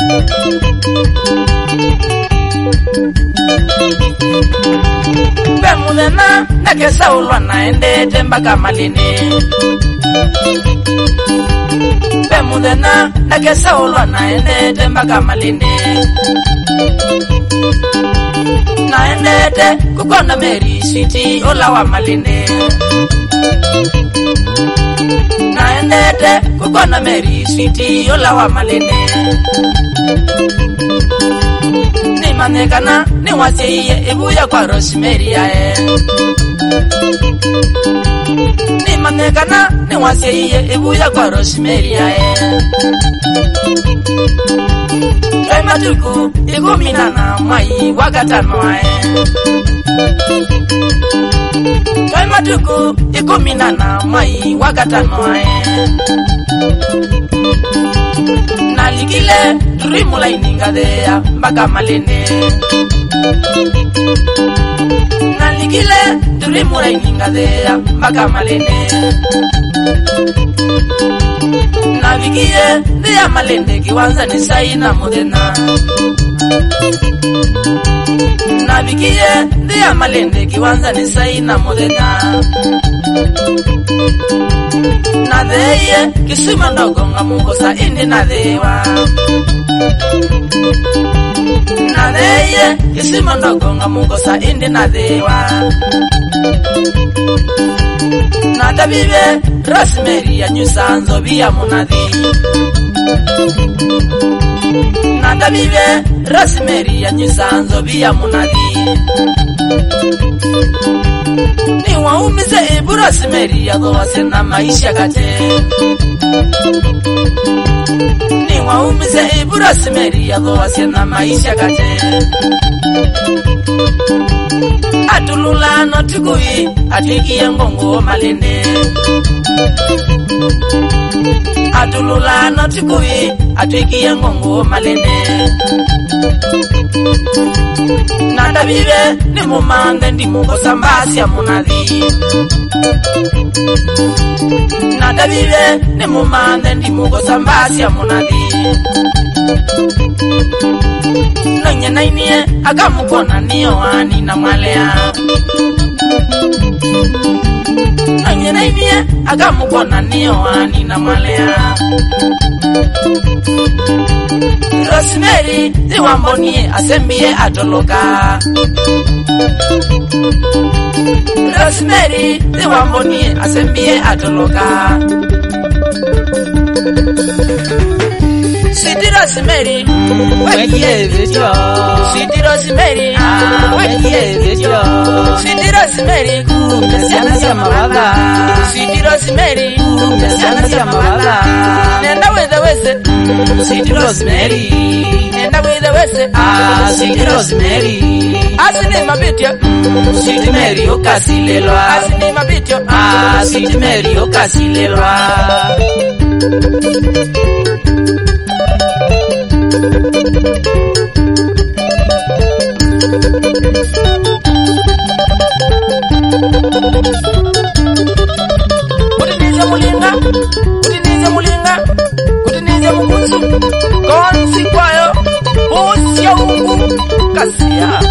Bemudena nakesa ulwana endete mpaka Malindi. Bemudena nakesa ulwana endete mpaka Malindi. Naendete kukona Mary Sweet ola wa Malindi. Naendete kukona Mary Sweet ola wa Malindi. Ni manekana ni wasiye ibuya kwa Rosemary ae. Ni manekana ni wasiye ibuya kwa Rosemary ae. Kai matuku iguminana mwai wagatano ae. Kai matuku iguminana mwai wagatano ae. Naligile rimula iningadea mpaka Malindi. Naligile rimula iningadea mpaka Malindi. Navigie ndia Malindi kiwanza ni saina mudena. Navigie ndia Malindi kiwanza ni saina mudena. Nadeye kisima ndogo ngamungosa indi nadewa. Nadeye kisima ndogo ngamungosa indi nadewa. Nadabibe Rosemary ya nyusanzo via munadi. Nadabibe Rosemary ya nyusanzo via munadi. Ni waumize ibu Rosemary ya dhowase na maisha kate. Ni waumize ibu Rosemary ya dhowase na maisha kate. Atululano tukui atikie ngongo Malindi. Atululano tukui atikie ngongo Malindi. Nadabibe ni mumande ndi mungosa mbasi ya munadi. Nadabibe ni mumande ndi mungosa mbasi ya munadi. Nanye nainie agamukona niyo ani na mwalea. Nanye nainie agamukona niyo ani na mwalea. Rosemary ziwambonie asembie atoloka. Rosemary ziwambonie asembie atoloka. Sweet Rosemary, Wekie video. Sweet Rosemary, Wekie video. Sweet Rosemary, Kumesiana siya mawala. Sweet Rosemary, Kumesiana siya mawala. nenda weze weze. Sweet Rosemary. Nenda weze weze. Sweet Rosemary. Asini mabityo. Sweet Mary okasilelwa. Asini mabityo. Sweet Mary okasilelwa. Kutinize mulinga, kutinize mulinga, kutinize mukunzu. Konsi kwayo, kusia ungu, kasia.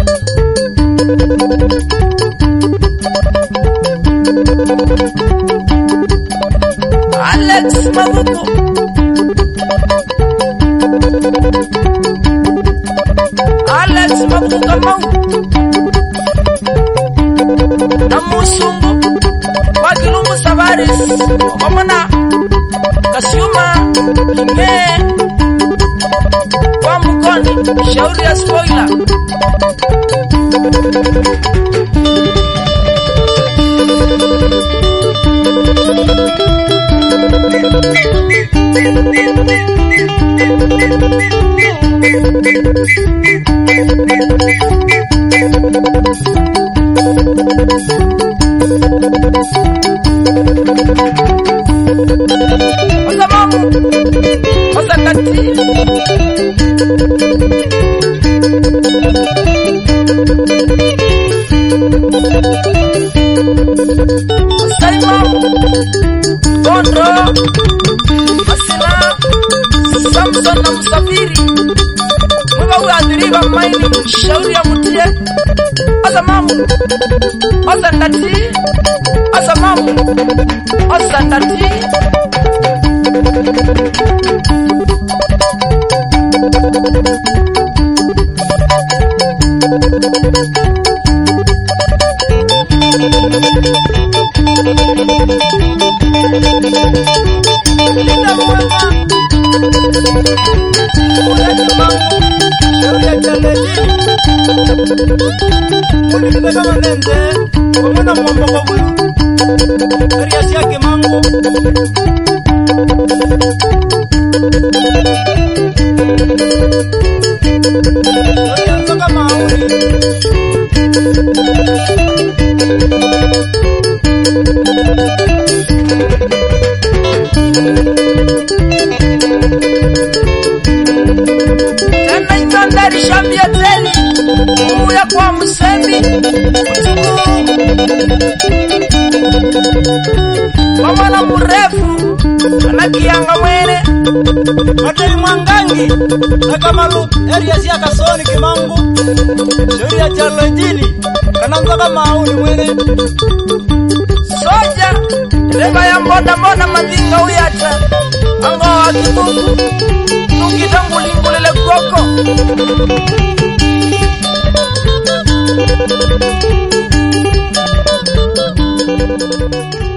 Alex Mabuku. Alex Mabuku Kamau. Namusungu. Wakilungu Savaris. Omana. Kasiuma. Kime. Kwa Mukoni. Shauri ya spoiler. Osamamu. Osakati. Osaimamu. Gondro. Asina. Sam Samson na Msafiri mwa uadhiriwa maini shauri ya mutie asa mamu asa ndati asa mamu asa ndati Linda mwema Uyati mangu Shauri ya chaleji Muni kitaka manenze Wamuna mwamba kwa buyu Kariasi yake mangu Shauri ya nzoka mauni Tena itandari shambia teli Uya kwa msemi Mamana murefu Anakianga mwene Mateli Mwangangi Nakamalu area siya Kasoni Kimangu Shauri ya Charlejini Kananzaka mauni mwene Soja Reba ya mboda madinga uyata Ango wa kibuku Nukita ngulingulele koko